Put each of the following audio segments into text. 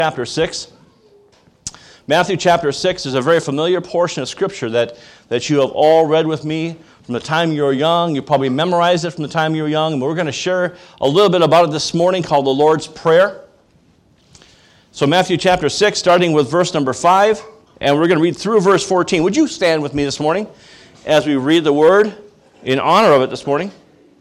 Chapter 6. Matthew chapter 6 is a very familiar portion of Scripture that you have all read with me from the time you were young. You probably memorized it from the time you were young. And we're going to share a little bit about it this morning, called the Lord's Prayer. So Matthew chapter 6, starting with verse number 5, and we're going to read through verse 14. Would you stand with me this morning as we read the Word in honor of it this morning?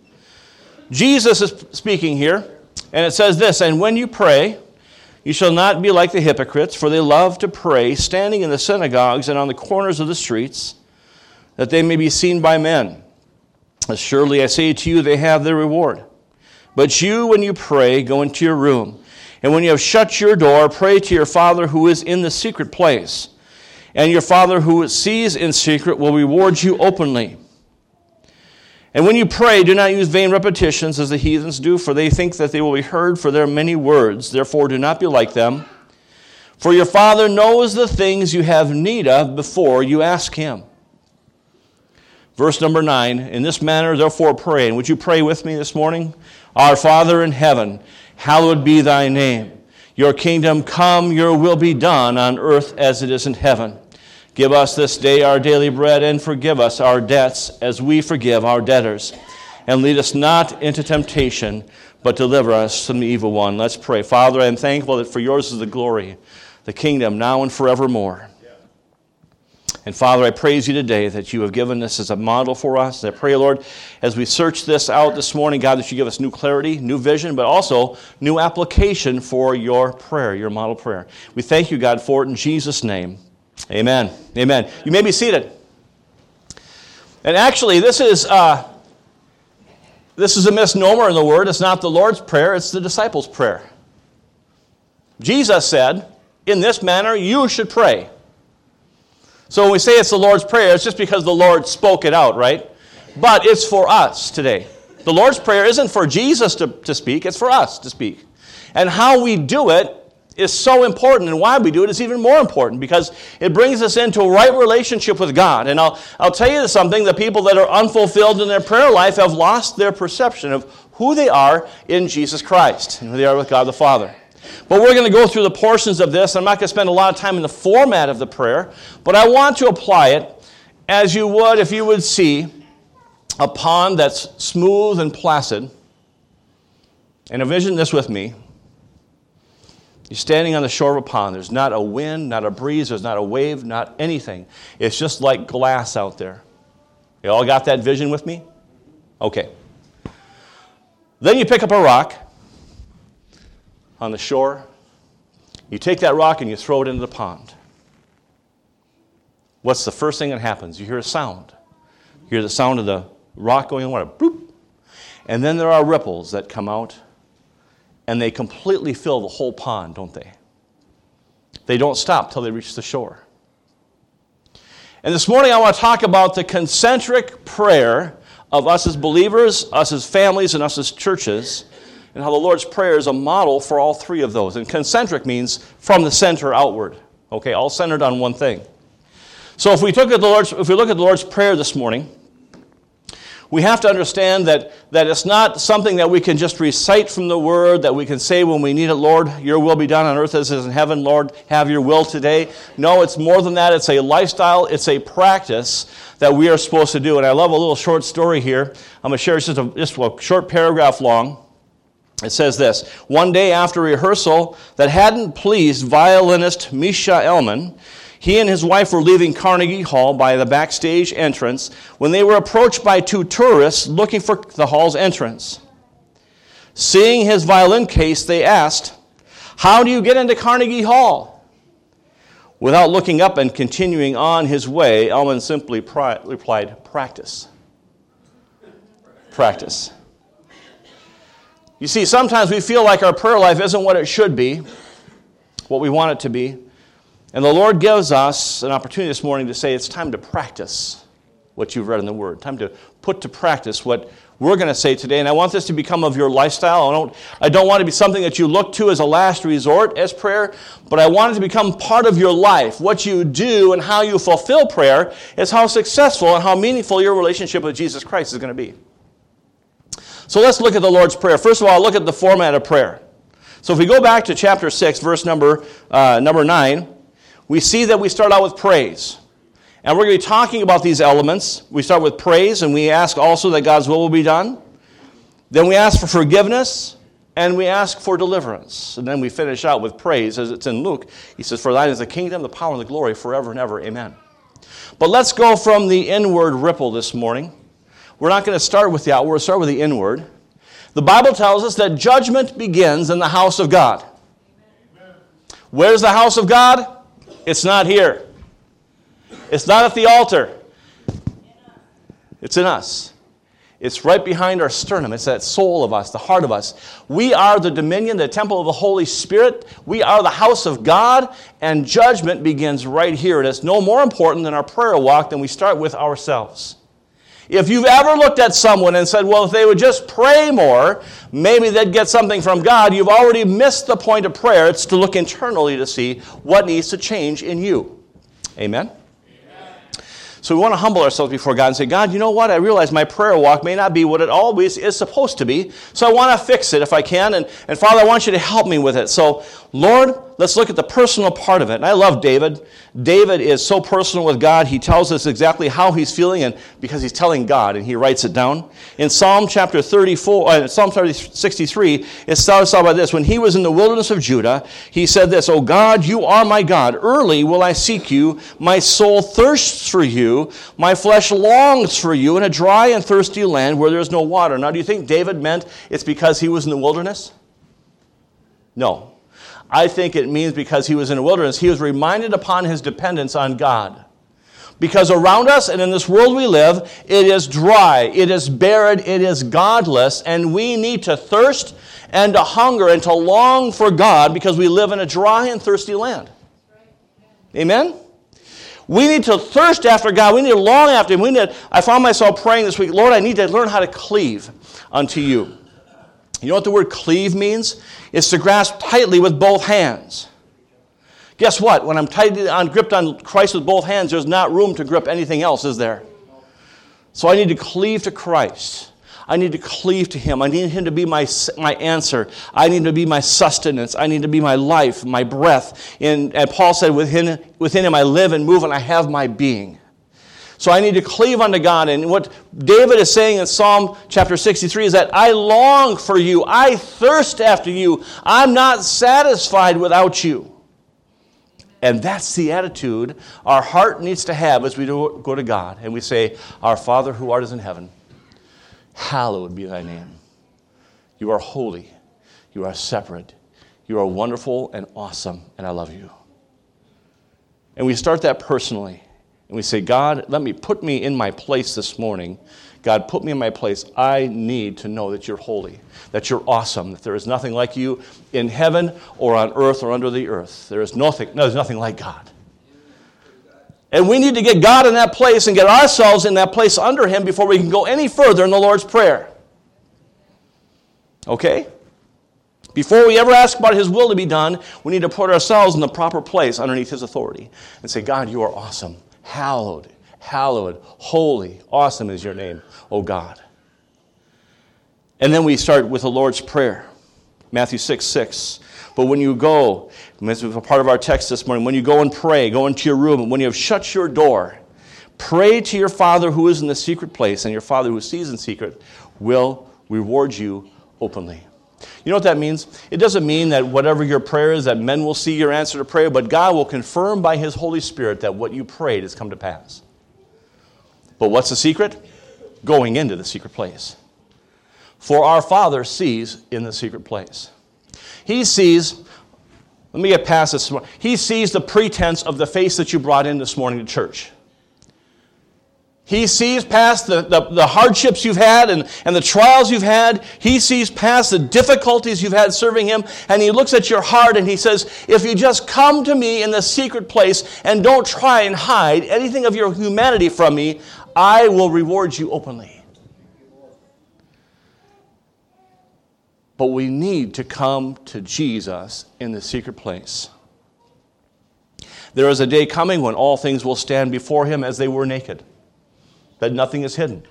Jesus is speaking here, and it says this, "And when you pray, you shall not be like the hypocrites, for they love to pray, standing in the synagogues and on the corners of the streets, that they may be seen by men. As surely I say to you, they have their reward. But you, when you pray, go into your room, and when you have shut your door, pray to your Father who is in the secret place. And your Father who sees in secret will reward you openly. And when you pray, do not use vain repetitions as the heathens do, for they think that they will be heard for their many words. Therefore, do not be like them. For your Father knows the things you have need of before you ask Him." Verse number 9, "In this manner, therefore, pray." And would you pray with me this morning? "Our Father in heaven, hallowed be thy name. Your kingdom come, your will be done on earth as it is in heaven. Give us this day our daily bread, and forgive us our debts as we forgive our debtors. And lead us not into temptation, but deliver us from the evil one." Let's pray. Father, I am thankful that for yours is the glory, the kingdom, now and forevermore. And Father, I praise you today that you have given this as a model for us. And I pray, Lord, as we search this out this morning, God, that you give us new clarity, new vision, but also new application for your prayer, your model prayer. We thank you, God, for it in Jesus' name. Amen. Amen. You may be seated. And actually, this is a misnomer in the Word. It's not the Lord's Prayer, it's the disciples' prayer. Jesus said, "In this manner you should pray." So when we say it's the Lord's Prayer, it's just because the Lord spoke it out, right? But it's for us today. The Lord's Prayer isn't for Jesus to speak, it's for us to speak. And how we do it is so important, and why we do it is even more important, because it brings us into a right relationship with God. And I'll tell you something, the people that are unfulfilled in their prayer life have lost their perception of who they are in Jesus Christ, and who they are with God the Father. But we're going to go through the portions of this. I'm not going to spend a lot of time in the format of the prayer, but I want to apply it as you would if you would see a pond that's smooth and placid. And envision this with me. You're standing on the shore of a pond. There's not a wind, not a breeze, there's not a wave, not anything. It's just like glass out there. You all got that vision with me? Okay. Then you pick up a rock on the shore. You take that rock and you throw it into the pond. What's the first thing that happens? You hear a sound. You hear the sound of the rock going in the water. Boop. And then there are ripples that come out, and they completely fill the whole pond, don't they? They don't stop till they reach the shore. And this morning I want to talk about the concentric prayer of us as believers, us as families, and us as churches, and how the Lord's Prayer is a model for all three of those. And concentric means from the center outward. Okay, all centered on one thing. So if we look at the Lord's Prayer this morning, we have to understand that it's not something that we can just recite from the Word, that we can say when we need it, "Lord, your will be done on earth as it is in heaven. Lord, have your will today." No, it's more than that. It's a lifestyle. It's a practice that we are supposed to do. And I love a little short story here. I'm going to share just a short paragraph long. It says this: "One day after rehearsal that hadn't pleased violinist Misha Elman, he and his wife were leaving Carnegie Hall by the backstage entrance when they were approached by two tourists looking for the hall's entrance. Seeing his violin case, they asked, 'How do you get into Carnegie Hall?' Without looking up and continuing on his way, Elman simply replied, 'Practice. Practice.'" You see, sometimes we feel like our prayer life isn't what it should be, what we want it to be. And the Lord gives us an opportunity this morning to say it's time to practice what you've read in the Word. Time to put to practice what we're going to say today. And I want this to become of your lifestyle. I don't want it to be something that you look to as a last resort as prayer, but I want it to become part of your life. What you do and how you fulfill prayer is how successful and how meaningful your relationship with Jesus Christ is going to be. So let's look at the Lord's Prayer. First of all, look at the format of prayer. So if we go back to chapter 6, verse number 9, we see that we start out with praise. And we're going to be talking about these elements. We start with praise, and we ask also that God's will be done. Then we ask for forgiveness, and we ask for deliverance. And then we finish out with praise, as it's in Luke. He says, "For thine is the kingdom, the power, and the glory forever and ever. Amen." But let's go from the inward ripple this morning. We're not going to start with the outward, we'll start with the inward. The Bible tells us that judgment begins in the house of God. Amen. Where's the house of God? It's not here. It's not at the altar. It's in us. It's right behind our sternum. It's that soul of us, the heart of us. We are the dominion, the temple of the Holy Spirit. We are the house of God, and judgment begins right here. And it's no more important than our prayer walk than we start with ourselves. If you've ever looked at someone and said, well, if they would just pray more, maybe they'd get something from God, you've already missed the point of prayer. It's to look internally to see what needs to change in you. Amen? So we want to humble ourselves before God and say, God, you know what? I realize my prayer walk may not be what it always is supposed to be, so I want to fix it if I can. And Father, I want you to help me with it. So, Lord, let's look at the personal part of it. And I love David. David is so personal with God. He tells us exactly how he's feeling, and because he's telling God, and he writes it down. In Psalm chapter 63, it starts out by this. When he was in the wilderness of Judah, he said this, "O God, you are my God. Early will I seek you. My soul thirsts for you. My flesh longs for you in a dry and thirsty land where there is no water." Now, do you think David meant it's because he was in the wilderness? No. I think it means because he was in the wilderness, he was reminded upon his dependence on God. Because around us and in this world we live, it is dry, it is barren, it is godless, and we need to thirst and to hunger and to long for God because we live in a dry and thirsty land. Amen? We need to thirst after God. We need to long after Him. I found myself praying this week, Lord, I need to learn how to cleave unto you. You know what the word cleave means? It's to grasp tightly with both hands. Guess what? When I'm gripped on Christ with both hands, there's not room to grip anything else, is there? So I need to cleave to Christ. I need to cleave to Him. I need Him to be my answer. I need to be my sustenance. I need to be my life, my breath. And Paul said, within Him I live and move and I have my being. So I need to cleave unto God. And what David is saying in Psalm chapter 63 is that I long for you. I thirst after you. I'm not satisfied without you. And that's the attitude our heart needs to have as we go to God. And we say, Our Father who art in heaven, hallowed be thy name. You are holy. You are separate. You are wonderful and awesome, and I love you. And we start that personally. And we say, God, put me in my place this morning. God, put me in my place. I need to know that you're holy, that you're awesome, that there is nothing like you in heaven or on earth or under the earth. There's nothing like God. And we need to get God in that place and get ourselves in that place under Him before we can go any further in the Lord's Prayer. Okay? Before we ever ask about His will to be done, we need to put ourselves in the proper place underneath His authority and say, God, you are awesome. Hallowed, holy, awesome is your name, O God. And then we start with the Lord's Prayer, Matthew 6:6. But when you go, this is a part of our text this morning, when you go and pray, go into your room, and when you have shut your door, pray to your Father who is in the secret place, and your Father who sees in secret will reward you openly. You know what that means? It doesn't mean that whatever your prayer is, that men will see your answer to prayer, but God will confirm by His Holy Spirit that what you prayed has come to pass. But what's the secret? Going into the secret place. For our Father sees in the secret place. He sees, let me get past this. He sees the pretense of the face that you brought in this morning to church. He sees past the hardships you've had and the trials you've had. He sees past the difficulties you've had serving Him. And He looks at your heart and He says, if you just come to me in the secret place and don't try and hide anything of your humanity from me, I will reward you openly. But we need to come to Jesus in the secret place. There is a day coming when all things will stand before Him as they were naked. That nothing is hidden.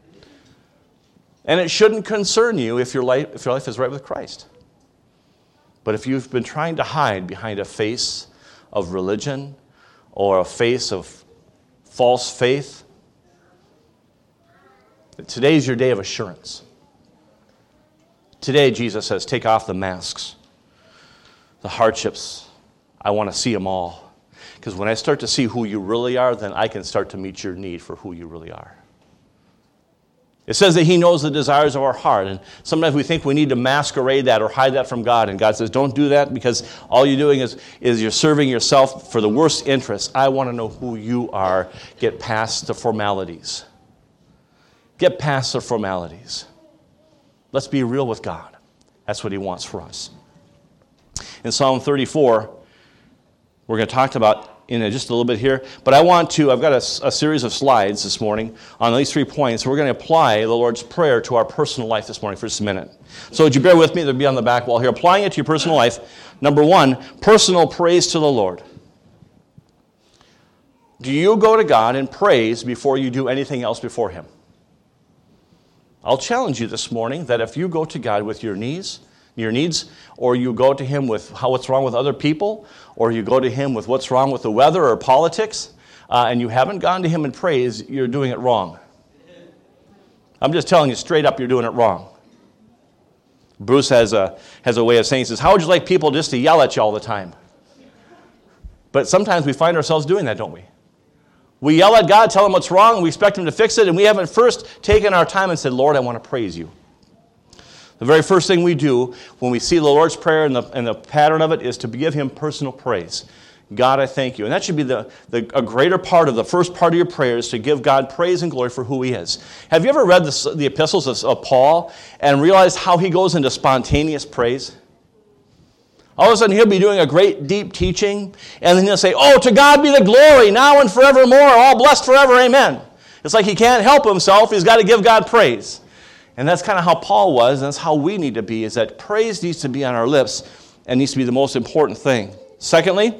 And it shouldn't concern you if your life is right with Christ. But if you've been trying to hide behind a face of religion or a face of false faith, today's your day of assurance. Today, Jesus says, take off the masks, the hardships. I want to see them all. Because when I start to see who you really are, then I can start to meet your need for who you really are. It says that he knows the desires of our heart. And sometimes we think we need to masquerade that or hide that from God. And God says, don't do that, because all you're doing is you're serving yourself for the worst interests. I want to know who you are. Get past the formalities. Get past the formalities. Let's be real with God. That's what he wants for us. In Psalm 34, we're going to talk about in just a little bit here, but I've got a series of slides this morning on these 3 points. We're going to apply the Lord's Prayer to our personal life this morning for just a minute. So would you bear with me? They'll be on the back wall here. Applying it to your personal life. Number 1, personal praise to the Lord. Do you go to God in praise before you do anything else before him? I'll challenge you this morning that if you go to God with your needs, or you go to him with what's wrong with other people, or you go to him with what's wrong with the weather or politics, and you haven't gone to him in praise, you're doing it wrong. I'm just telling you straight up, you're doing it wrong. Bruce has a way of saying, he says, how would you like people just to yell at you all the time? But sometimes we find ourselves doing that, don't we? We yell at God, tell him what's wrong, and we expect him to fix it, and we haven't first taken our time and said, Lord, I want to praise you. The very first thing we do when we see the Lord's Prayer and the pattern of it is to give him personal praise. God, I thank you. And that should be a greater part of the first part of your prayer, is to give God praise and glory for who he is. Have you ever read the epistles of Paul and realized how he goes into spontaneous praise? All of a sudden he'll be doing a great deep teaching, and then he'll say, oh, to God be the glory now and forevermore, all blessed forever, amen. It's like he can't help himself. He's got to give God praise. And that's kind of how Paul was, and that's how we need to be, is that praise needs to be on our lips and needs to be the most important thing. Secondly,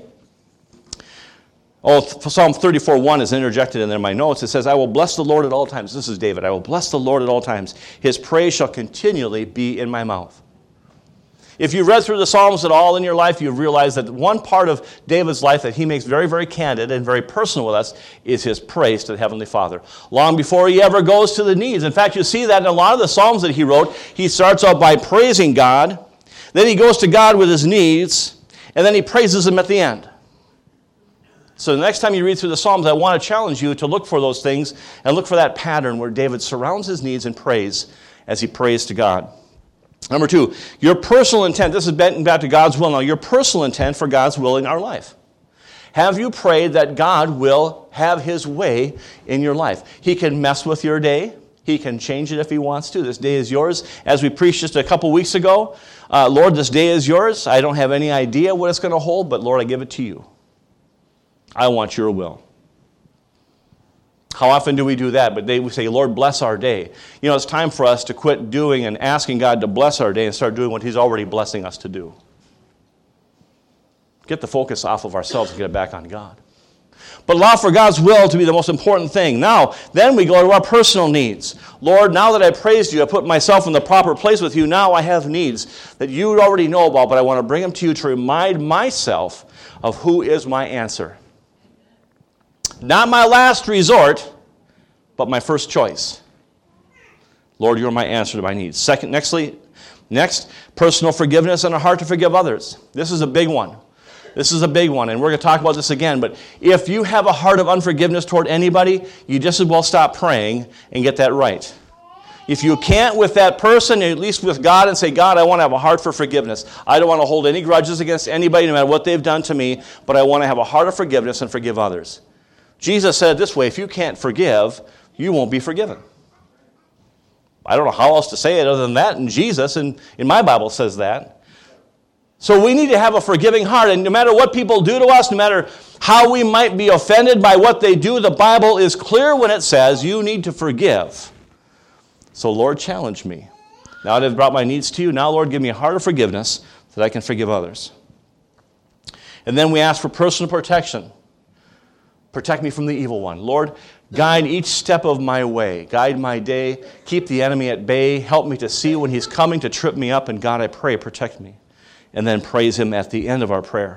Psalm 34:1 is interjected in there in my notes. It says, I will bless the Lord at all times. This is David. I will bless the Lord at all times. His praise shall continually be in my mouth. If you've read through the Psalms at all in your life, you've realized that one part of David's life that he makes very, very candid and very personal with us is his praise to the Heavenly Father. Long before he ever goes to the needs. In fact, you see that in a lot of the Psalms that he wrote. He starts out by praising God. Then he goes to God with his needs. And then he praises him at the end. So the next time you read through the Psalms, I want to challenge you to look for those things and look for that pattern where David surrounds his needs in praise as he prays to God. Number 2, your personal intent. This is back to God's will now. Your personal intent for God's will in our life. Have you prayed that God will have his way in your life? He can mess with your day. He can change it if he wants to. This day is yours. As we preached just a couple weeks ago, Lord, this day is yours. I don't have any idea what it's going to hold, but Lord, I give it to you. I want your will. How often do we do that? But we say, Lord, bless our day. You know, it's time for us to quit doing and asking God to bless our day and start doing what he's already blessing us to do. Get the focus off of ourselves and get it back on God. But allow for God's will to be the most important thing. Now, then we go to our personal needs. Lord, now that I praised you, I put myself in the proper place with you, now I have needs that you already know about, but I want to bring them to you to remind myself of who is my answer. Not my last resort, but my first choice. Lord, you're my answer to my needs. Next, personal forgiveness and a heart to forgive others. This is a big one. And we're going to talk about this again. But if you have a heart of unforgiveness toward anybody, you just as well stop praying and get that right. If you can't with that person, at least with God, and say, God, I want to have a heart for forgiveness. I don't want to hold any grudges against anybody, no matter what they've done to me, but I want to have a heart of forgiveness and forgive others. Jesus said it this way, if you can't forgive, you won't be forgiven. I don't know how else to say it other than that, and Jesus, and in my Bible says that. So we need to have a forgiving heart, and no matter what people do to us, no matter how we might be offended by what they do, the Bible is clear when it says you need to forgive. So Lord, challenge me. Now that I've brought my needs to you, now Lord, give me a heart of forgiveness that I can forgive others. And then we ask for personal protection. Protect me from the evil one. Lord, guide each step of my way. Guide my day. Keep the enemy at bay. Help me to see when he's coming to trip me up. And God, I pray, protect me. and then praise Him at the end of our prayer.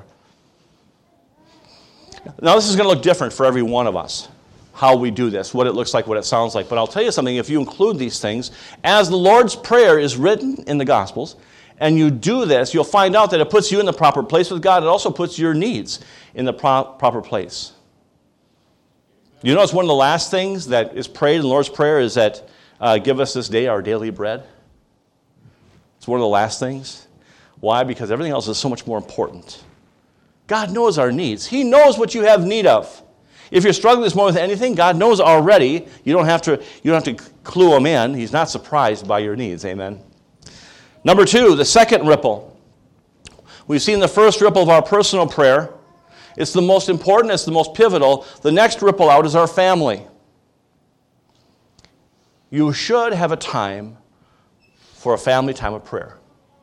Now, this is going to look different for every one of us, how we do this, what it looks like, what it sounds like. But I'll tell you something, if you include these things, as the Lord's Prayer is written in the Gospels, and you do this, you'll find out that it puts you in the proper place with God. It also puts your needs in the proper place. You notice one of the last things that is prayed in the Lord's Prayer is that, give us this day our daily bread. It's one of the last things. Why? Because everything else is so much more important. God knows our needs. He knows what you have need of. If you're struggling this morning with anything, God knows already. You don't have to clue Him in. He's not surprised by your needs. Amen. Number 2, the second ripple. We've seen the first ripple of our personal prayer. It's the most important. It's the most pivotal. The next ripple out is our family. You should have a time for a family time of prayer.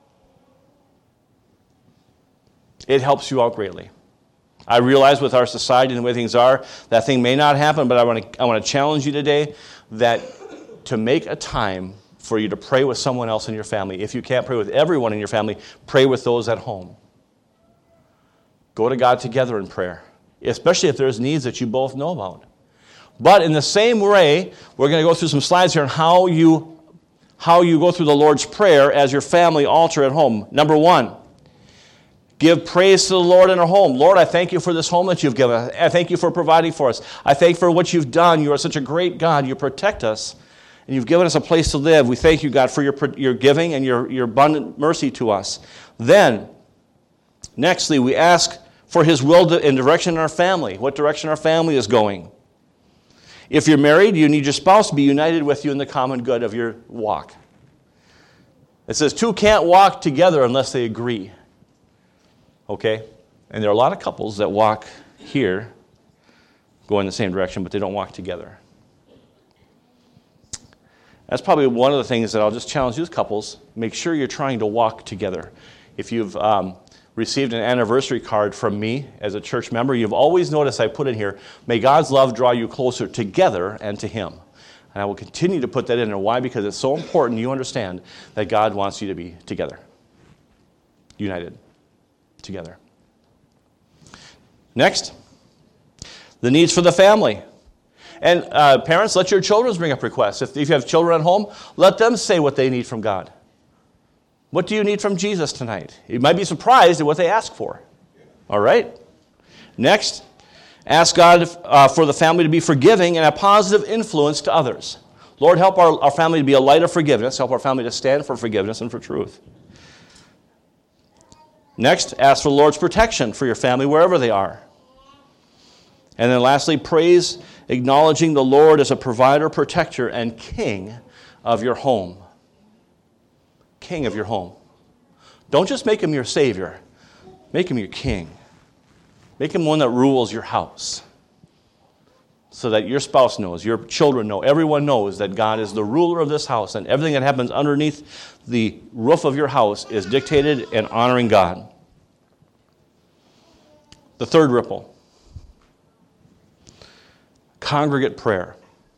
It helps you out greatly. I realize with our society and the way things are, that thing may not happen, but I want to challenge you today that to make a time for you to pray with someone else in your family. If you can't pray with everyone in your family, pray with those at home. Go to God together in prayer, especially if there's needs that you both know about. But in the same way, we're going to go through some slides here on how you go through the Lord's Prayer as your family altar at home. Number 1, give praise to the Lord in our home. Lord, I thank you for this home that you've given us. I thank you for providing for us. I thank you for what you've done. You are such a great God. You protect us, and you've given us a place to live. We thank you, God, for your giving and your abundant mercy to us. Then, nextly, we ask for His will and direction in our family, what direction our family is going. If you're married, you need your spouse to be united with you in the common good of your walk. It says 2 can't walk together unless they agree. Okay? And there are a lot of couples that walk here, go in the same direction, but they don't walk together. That's probably one of the things that I'll just challenge you as couples. Make sure you're trying to walk together. If you've received an anniversary card from me as a church member, you've always noticed I put in here, may God's love draw you closer together and to Him. And I will continue to put that in there. Why? Because it's so important you understand that God wants you to be together. United. Together. Next, the needs for the family. And parents, let your children bring up requests. If you have children at home, let them say what they need from God. What do you need from Jesus tonight? You might be surprised at what they ask for. All right? Next, ask God for the family to be forgiving and a positive influence to others. Lord, help our family to be a light of forgiveness. Help our family to stand for forgiveness and for truth. Next, ask for the Lord's protection for your family wherever they are. And then lastly, praise, acknowledging the Lord as a provider, protector, and king of your home. King of your home. Don't just make Him your Savior. Make Him your king. Make Him one that rules your house. So that your spouse knows, your children know, everyone knows that God is the ruler of this house, and everything that happens underneath the roof of your house is dictated and honoring God. The third ripple. Congregate prayer.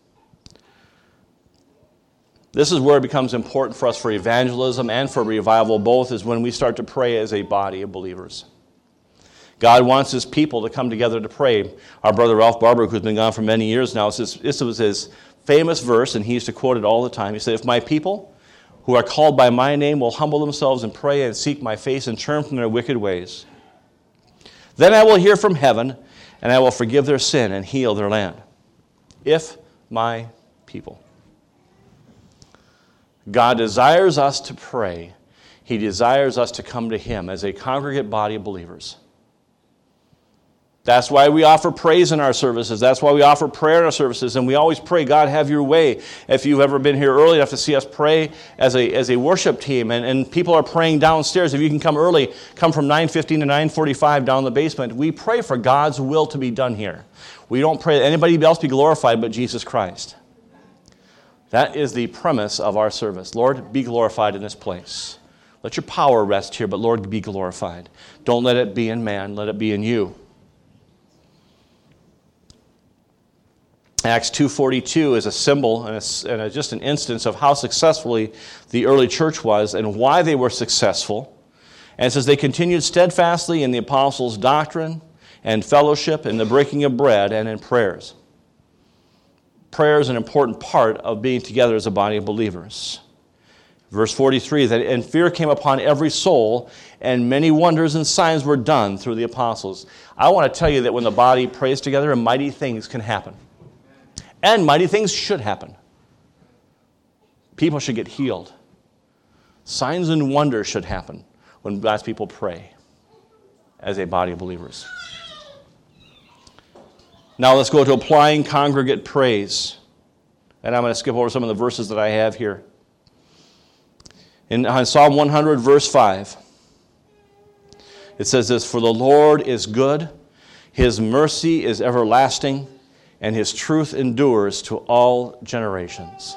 This is where it becomes important for us for evangelism and for revival, both, is when we start to pray as a body of believers. God wants His people to come together to pray. Our brother Ralph Barber, who's been gone for many years now, this was his famous verse, and he used to quote it all the time. He said, if my people who are called by my name will humble themselves and pray and seek my face and turn from their wicked ways, then I will hear from heaven, and I will forgive their sin and heal their land. If my people. God desires us to pray. He desires us to come to Him as a congregate body of believers. That's why we offer praise in our services. That's why we offer prayer in our services. And we always pray, God, have your way. If you've ever been here early enough to see us pray as a worship team, and people are praying downstairs, if you can come early, come from 9:15 to 9:45 down in the basement. We pray for God's will to be done here. We don't pray that anybody else be glorified but Jesus Christ. That is the premise of our service. Lord, be glorified in this place. Let your power rest here, but Lord, be glorified. Don't let it be in man, let it be in you. Acts 2:42 is a symbol and just an instance of how successfully the early church was and why they were successful And it says, they continued steadfastly in the apostles' doctrine and fellowship, in the breaking of bread, and in prayers. Prayer is an important part of being together as a body of believers. Verse 43, that and fear came upon every soul, and many wonders and signs were done through the apostles. I want to tell you that when the body prays together, mighty things can happen. And mighty things should happen. People should get healed. Signs and wonders should happen when God's people pray as a body of believers. Now let's go to applying congregate praise. And I'm going to skip over some of the verses that I have here. In Psalm 100, verse 5, it says this, for the Lord is good, his mercy is everlasting, and his truth endures to all generations.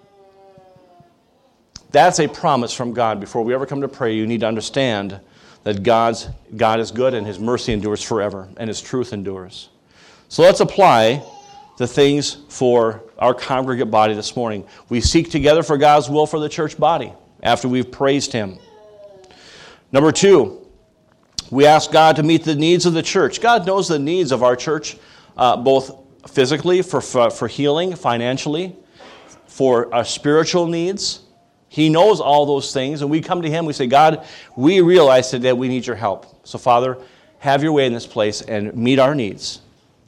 That's a promise from God. Before we ever come to pray, you need to understand that God is good and his mercy endures forever and his truth endures. So let's apply the things for our congregate body this morning. We seek together for God's will for the church body after we've praised him. Number 2, we ask God to meet the needs of the church. God knows the needs of our church, both physically, for healing, financially, for our spiritual needs. He knows all those things, and we come to him, we say, God, we realize today we need your help. So, Father, have your way in this place and meet our needs.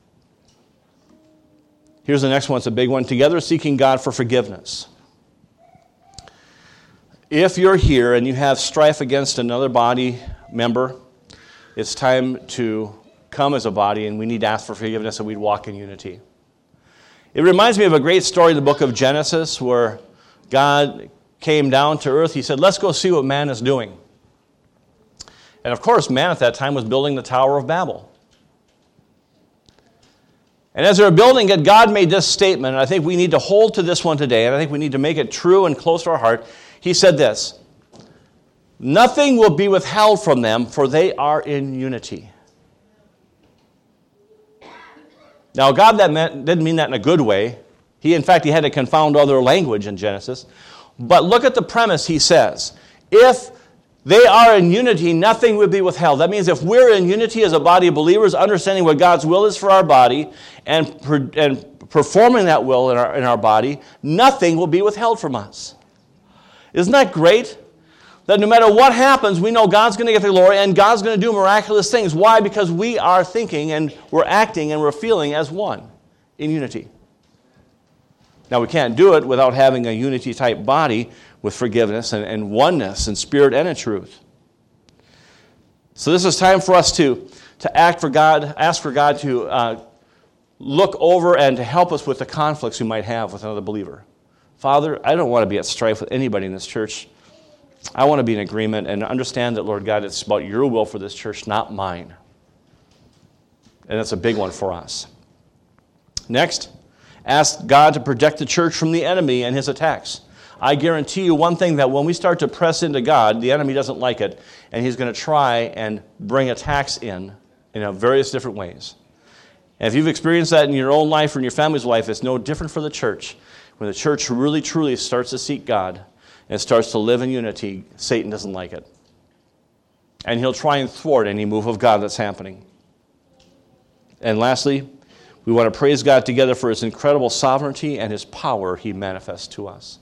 Here's the next one. It's a big one. Together, seeking God for forgiveness. If you're here and you have strife against another body member, it's time to come as a body, and we need to ask for forgiveness, and we'd walk in unity. It reminds me of a great story in the book of Genesis where God came down to earth. He said, let's go see what man is doing. And of course, man at that time was building the Tower of Babel. And as they were building it, God made this statement, and I think we need to hold to this one today, and I think we need to make it true and close to our heart. He said this, nothing will be withheld from them, for they are in unity. Now, God didn't mean that in a good way. In fact, he had to confound other language in Genesis. But look at the premise he says. If they are in unity, nothing would be withheld. That means if we're in unity as a body of believers, understanding what God's will is for our body, and performing that will in our body, nothing will be withheld from us. Isn't that great? That no matter what happens, we know God's going to get the glory and God's going to do miraculous things. Why? Because we are thinking and we're acting and we're feeling as one in unity. Now, we can't do it without having a unity-type body with forgiveness and oneness in spirit and in truth. So this is time for us to act for God, ask for God to look over and to help us with the conflicts we might have with another believer. Father, I don't want to be at strife with anybody in this church. I want to be in agreement and understand that, Lord God, it's about your will for this church, not mine. And that's a big one for us. Next, ask God to protect the church from the enemy and his attacks. I guarantee you one thing, that when we start to press into God, the enemy doesn't like it, and he's going to try and bring attacks in various different ways. And if you've experienced that in your own life or in your family's life, it's no different for the church. When the church really, truly starts to seek God and starts to live in unity, Satan doesn't like it. And he'll try and thwart any move of God that's happening. And lastly, we want to praise God together for his incredible sovereignty and his power he manifests to us.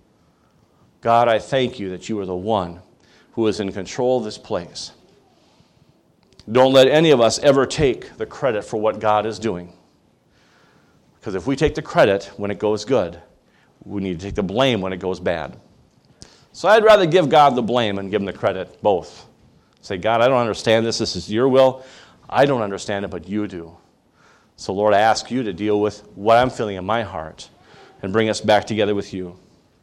God, I thank you that you are the one who is in control of this place. Don't let any of us ever take the credit for what God is doing. Because if we take the credit when it goes good, we need to take the blame when it goes bad. So I'd rather give God the blame and give him the credit, both. Say, God, I don't understand this. This is your will. I don't understand it, but you do. So, Lord, I ask you to deal with what I'm feeling in my heart and bring us back together with you.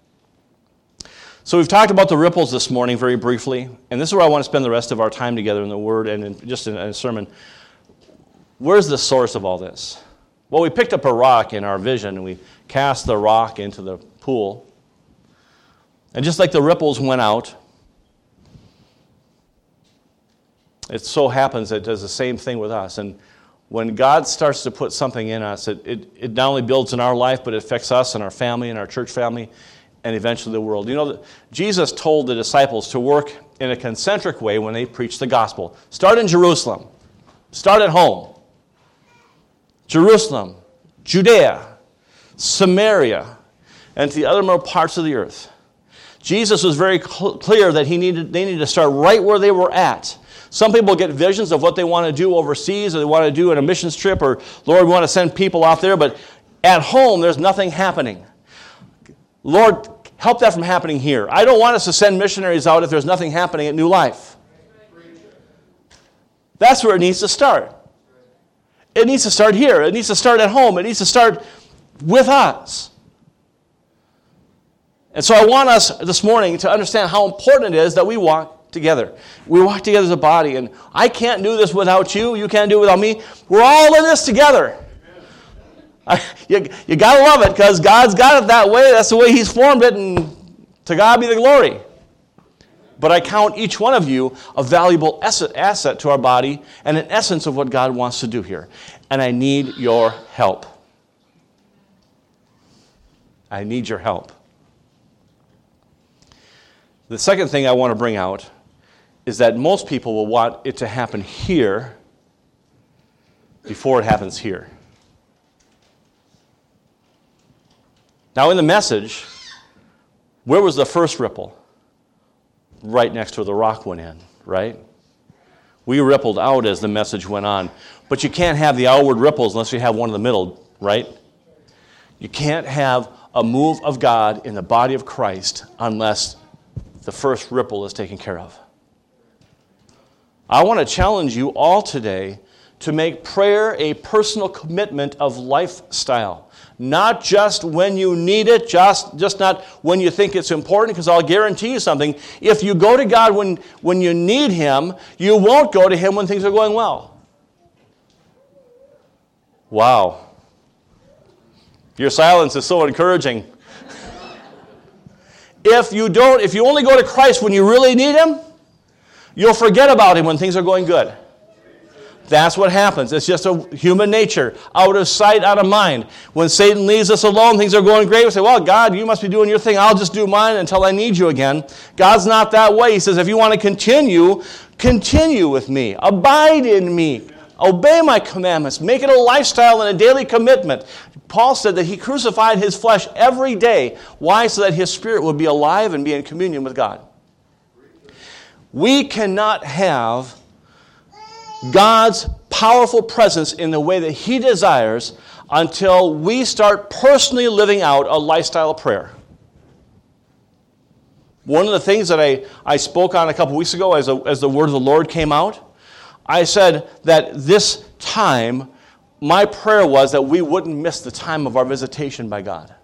So we've talked about the ripples this morning very briefly, and this is where I want to spend the rest of our time together in the Word and just in a sermon. Where's the source of all this? Well, we picked up a rock in our vision, and we cast the rock into the pool. And just like the ripples went out, it so happens that it does the same thing with us. And when God starts to put something in us, it not only builds in our life, but it affects us and our family and our church family and eventually the world. You know, Jesus told the disciples to work in a concentric way when they preach the gospel. Start in Jerusalem. Start at home. Jerusalem, Judea, Samaria, and to the othermost parts of the earth. Jesus was very clear that they needed to start right where they were at. Some people get visions of what they want to do overseas, or they want to do in a missions trip, or Lord, we want to send people out there, but at home there's nothing happening. Lord, help that from happening here. I don't want us to send missionaries out if there's nothing happening at New Life. That's where it needs to start. It needs to start here. It needs to start at home. It needs to start with us. And so I want us this morning to understand how important it is that we walk together. We walk together as a body, and I can't do this without you. You can't do it without me. We're all in this together. You got to love it because God's got it that way. That's the way He's formed it, and to God be the glory. But I count each one of you a valuable asset to our body and an essence of what God wants to do here. And I need your help. I need your help. The second thing I want to bring out is that most people will want it to happen here before it happens here. Now in the message, where was the first ripple? Right next to where the rock went in, right? We rippled out as the message went on. But you can't have the outward ripples unless you have one in the middle, right? You can't have a move of God in the body of Christ unless the first ripple is taken care of. I want to challenge you all today to make prayer a personal commitment of lifestyle. Not just when you need it, just not when you think it's important, because I'll guarantee you something. If you go to God when you need Him, you won't go to Him when things are going well. Wow. Your silence is so encouraging. If you only go to Christ when you really need Him, you'll forget about Him when things are going good. That's what happens. It's just a human nature. Out of sight, out of mind. When Satan leaves us alone, things are going great. We say, well, God, you must be doing your thing. I'll just do mine until I need you again. God's not that way. He says, if you want to continue with me. Abide in me. Obey my commandments. Make it a lifestyle and a daily commitment. Paul said that he crucified his flesh every day. Why? So that his spirit would be alive and be in communion with God. We cannot have God's powerful presence in the way that He desires until we start personally living out a lifestyle of prayer. One of the things that I spoke on a couple weeks ago as the word of the Lord came out, I said that this time, my prayer was that we wouldn't miss the time of our visitation by God.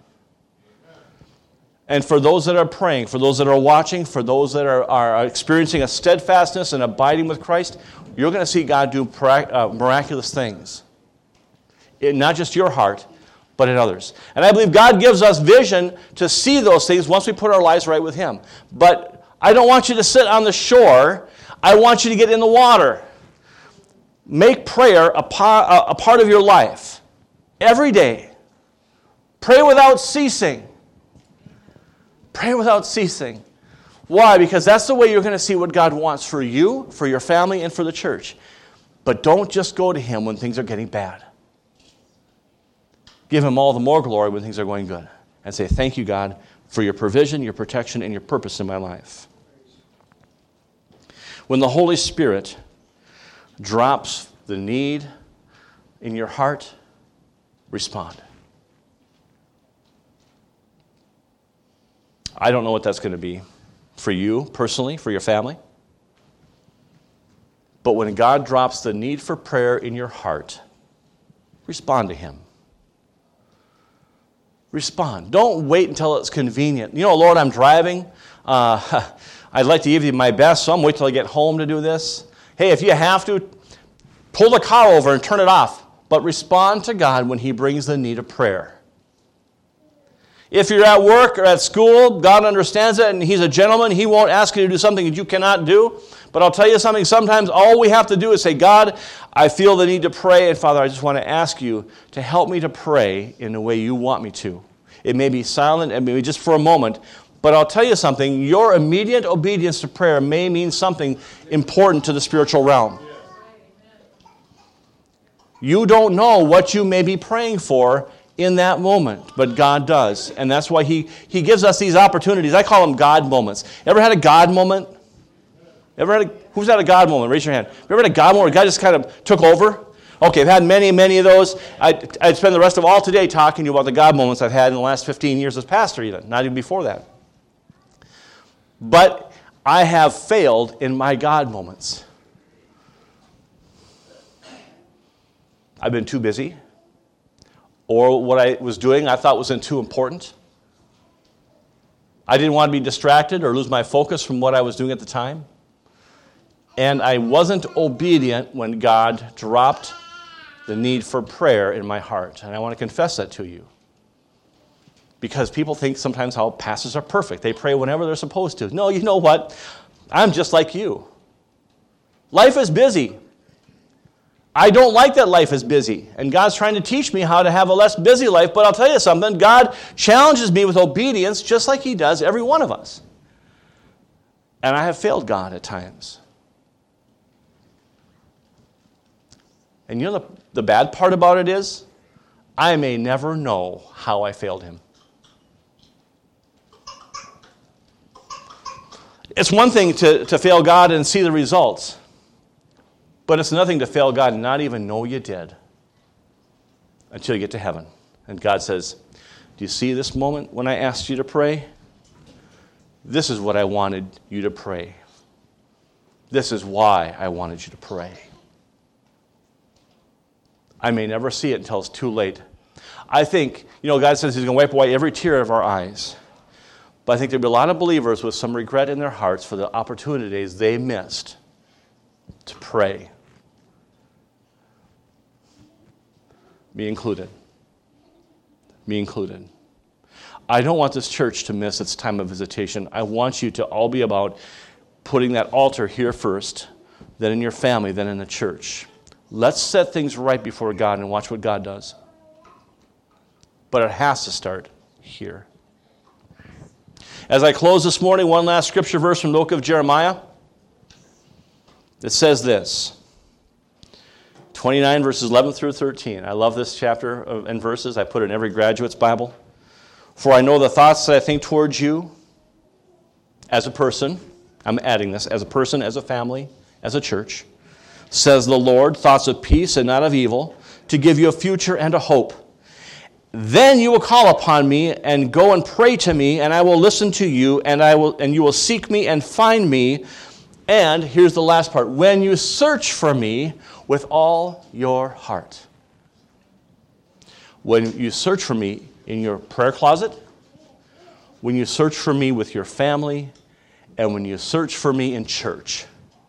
And for those that are praying, for those that are watching, for those that are experiencing a steadfastness and abiding with Christ, you're going to see God do miraculous things. In not just your heart, but in others. And I believe God gives us vision to see those things once we put our lives right with Him. But I don't want you to sit on the shore. I want you to get in the water. Make prayer a part of your life. Every day. Pray without ceasing. Pray without ceasing. Why? Because that's the way you're going to see what God wants for you, for your family, and for the church. But don't just go to Him when things are getting bad. Give Him all the more glory when things are going good. And say, thank you, God, for your provision, your protection, and your purpose in my life. When the Holy Spirit drops the need in your heart, respond. I don't know what that's going to be for you personally, for your family. But when God drops the need for prayer in your heart, respond to Him. Respond. Don't wait until it's convenient. You know, Lord, I'm driving. I'd like to give you my best, so I'm waiting till I get home to do this. Hey, if you have to, pull the car over and turn it off. But respond to God when He brings the need of prayer. If you're at work or at school, God understands it, and He's a gentleman. He won't ask you to do something that you cannot do. But I'll tell you something, sometimes all we have to do is say, God, I feel the need to pray, and Father, I just want to ask you to help me to pray in the way you want me to. It may be silent, and maybe just for a moment, But I'll tell you something, your immediate obedience to prayer may mean something important to the spiritual realm. You don't know what you may be praying for in that moment, but God does. And that's why He gives us these opportunities. I call them God moments. Ever had a God moment? Who's had a God moment? Raise your hand. You ever had a God moment where God just kind of took over? Okay, I've had many, many of those. I'd spend the rest of all today talking to you about the God moments I've had in the last 15 years as pastor even, not even before that. But I have failed in my God moments. I've been too busy, or what I was doing I thought wasn't too important. I didn't want to be distracted or lose my focus from what I was doing at the time. And I wasn't obedient when God dropped the need for prayer in my heart. And I want to confess that to you. Because people think sometimes how pastors are perfect. They pray whenever they're supposed to. No, you know what? I'm just like you. Life is busy. I don't like that life is busy. And God's trying to teach me how to have a less busy life. But I'll tell you something. God challenges me with obedience just like He does every one of us. And I have failed God at times. And you know the bad part about it is, I may never know how I failed Him. It's one thing to fail God and see the results, but it's nothing to fail God and not even know you did until you get to heaven. And God says, do you see this moment when I asked you to pray? This is what I wanted you to pray. This is why I wanted you to pray. I may never see it until it's too late. I think, God says He's going to wipe away every tear of our eyes. But I think there'll be a lot of believers with some regret in their hearts for the opportunities they missed to pray. Me included. Me included. I don't want this church to miss its time of visitation. I want you to all be about putting that altar here first, then in your family, then in the church. Let's set things right before God and watch what God does. But it has to start here. As I close this morning, one last scripture verse from the book of Jeremiah. It says this, 29 verses 11 through 13. I love this chapter and verses. I put it in every graduate's Bible. For I know the thoughts that I think towards you as a person. I'm adding this, as a person, as a family, as a church. Says the Lord, thoughts of peace and not of evil, to give you a future and a hope. Then you will call upon me and go and pray to me, and I will listen to you, and you will seek me and find me. And here's the last part, when you search for me with all your heart. When you search for me in your prayer closet, when you search for me with your family, and when you search for me in church.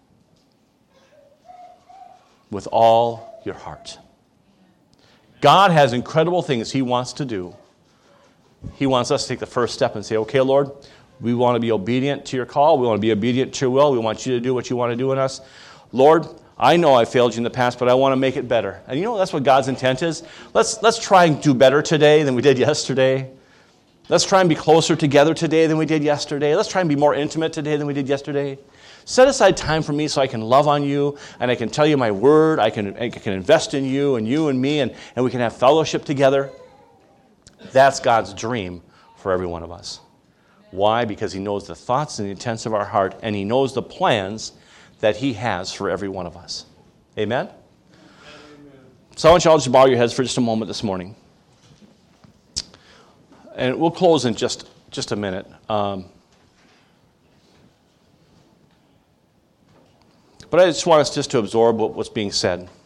With all your heart. God has incredible things He wants to do. He wants us to take the first step and say, okay, Lord, we want to be obedient to your call. We want to be obedient to your will. We want you to do what you want to do in us. Lord, I know I failed you in the past, but I want to make it better. And that's what God's intent is. Let's try and do better today than we did yesterday. Let's try and be closer together today than we did yesterday. Let's try and be more intimate today than we did yesterday. Set aside time for me so I can love on you and I can tell you my word. I can invest in you and me, and we can have fellowship together. That's God's dream for every one of us. Why? Because He knows the thoughts and the intents of our heart, and He knows the plans that He has for every one of us. Amen? So I want you all to bow your heads for just a moment this morning. And we'll close in just a minute. But I just want us just to absorb what's being said.